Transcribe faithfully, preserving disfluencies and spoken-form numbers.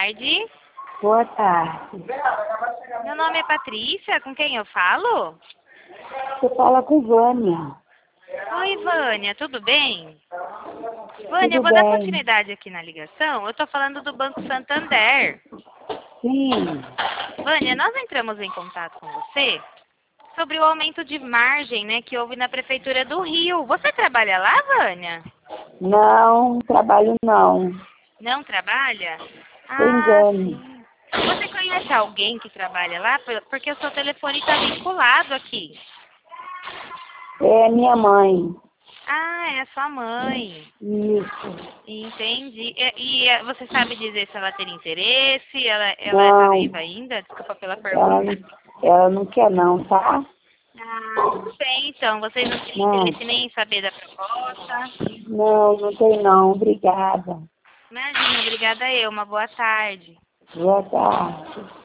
tarde. Boa tarde. Meu nome é Patrícia, com quem eu falo? Você fala com Vânia. Oi, Vânia, tudo bem? Vânia, eu Tudo vou dar bem? continuidade aqui na ligação. Eu estou falando do Banco Santander. Sim. Vânia, nós entramos em contato com você sobre o aumento de margem, né, que houve na Prefeitura do Rio. Você trabalha lá, Vânia? Não, trabalho não. Não trabalha? Por Ah, engano. sim. Você conhece alguém que trabalha lá? Porque o seu telefone está vinculado aqui. É minha mãe. Ah, é a sua mãe. Isso. Entendi. E, e, eh, você sabe dizer se ela tem interesse? Ela, ela está Não, viva ainda? Desculpa pela ela, pergunta. não- ela não quer não, tá? Ah, tudo bem, então. Vocês não têm Não, interesse nem em saber da proposta? não, não tem não. Obrigada. Imagina, obrigada eu. Uma boa tarde. Boa tarde.